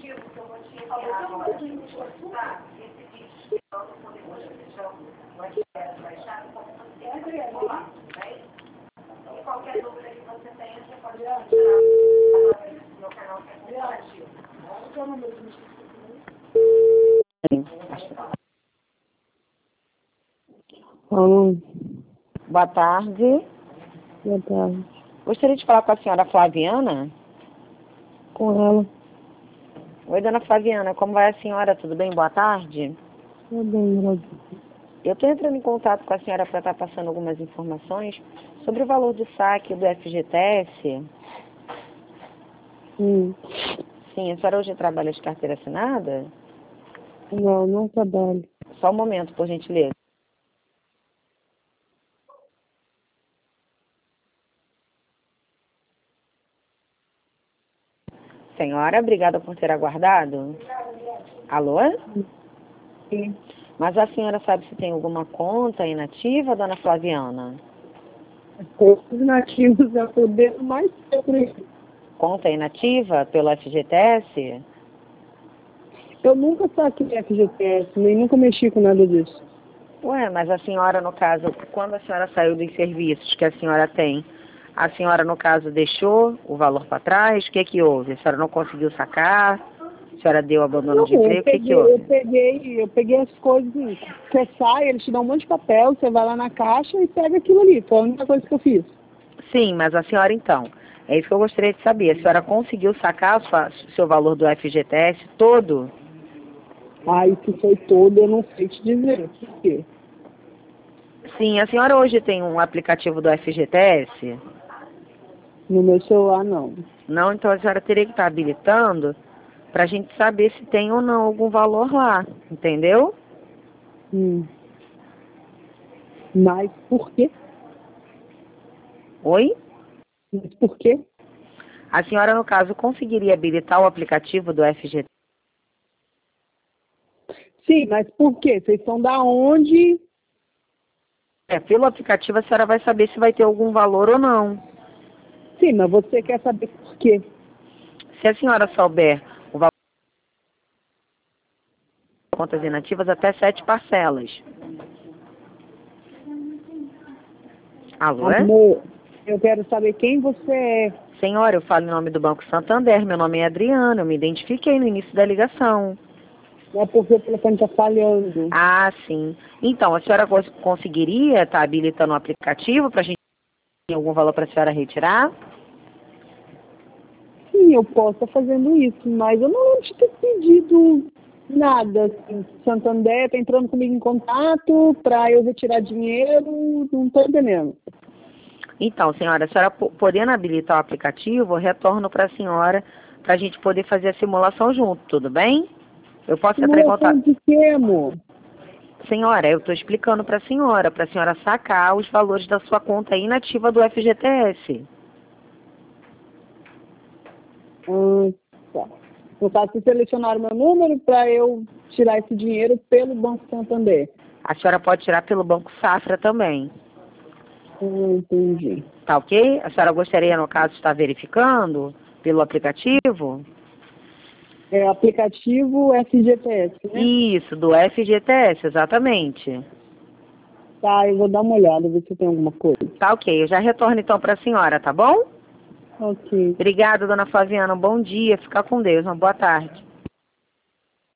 Boa tarde. Boa tarde. Gostaria de falar com a senhora Flaviana? Com ela. Oi, dona Flaviana, como vai a senhora? Tudo bem? Boa tarde. Tudo bem, Brasil. Eu estou entrando em contato com a senhora para estar passando algumas informações sobre o valor do saque do FGTS. Sim. Sim, a senhora hoje trabalha de carteira assinada? Não, não trabalho. Só um momento, por gentileza. Senhora, obrigada por ter aguardado. Alô? Sim. Mas a senhora sabe se tem alguma conta inativa, dona Flaviana? Postos nativos é poder mais cedo. Conta inativa pelo FGTS? Eu nunca saquei FGTS, nem nunca mexi com nada disso. Ué, mas a senhora, no caso, quando a senhora saiu dos serviços que a senhora tem, a senhora, no caso, deixou o valor para trás? O que que houve? A senhora não conseguiu sacar? A senhora deu abandono de emprego? O que que houve? Eu peguei as coisas, você sai, eles te dão um monte de papel, você vai lá na caixa e pega aquilo ali. Foi a única coisa que eu fiz. Sim, mas a senhora, então, é isso que eu gostaria de saber. A senhora conseguiu sacar seu valor do FGTS todo? Ah, isso foi todo, eu não sei te dizer. Por quê? Sim, a senhora hoje tem um aplicativo do FGTS? No meu celular, não. Não, então a senhora teria que estar habilitando para a gente saber se tem ou não algum valor lá, entendeu? Mas por quê? Oi? Mas por quê? A senhora, no caso, conseguiria habilitar o aplicativo do FGTS? Sim, mas por quê? Vocês são da onde? Pelo aplicativo a senhora vai saber se vai ter algum valor ou não. Sim, mas você quer saber por quê? Se a senhora souber o valor de contas inativas, até 7 parcelas. Alô? Amor, eu quero saber quem você é. Senhora, eu falo em nome do Banco Santander. Meu nome é Adriana. Eu me identifiquei no início da ligação. Não é porque o telefone está falhando. Ah, sim. Então, a senhora conseguiria estar habilitando o aplicativo para a gente ter algum valor para a senhora retirar? Sim, eu posso estar fazendo isso, mas eu não lembro de ter pedido nada. Assim. Santander está entrando comigo em contato para eu retirar dinheiro, não estou entendendo. Então, senhora, a senhora podendo habilitar o aplicativo, eu retorno para a senhora para a gente poder fazer a simulação junto, tudo bem? Eu posso entrar em Simulação contato. de quê, amor? Senhora, eu estou explicando para a senhora sacar os valores da sua conta inativa do FGTS. Tá. No caso, você selecionar o meu número para eu tirar esse dinheiro pelo Banco Santander. A senhora pode tirar pelo Banco Safra também. Entendi. Tá ok? A senhora gostaria, no caso, de estar verificando pelo aplicativo? É aplicativo FGTS, né? Isso, do FGTS, exatamente. Tá, eu vou dar uma olhada, ver se tem alguma coisa. Tá ok, eu já retorno então para a senhora, tá bom? Ok. Obrigada, dona Flaviana. Um bom dia, fica com Deus, uma boa tarde.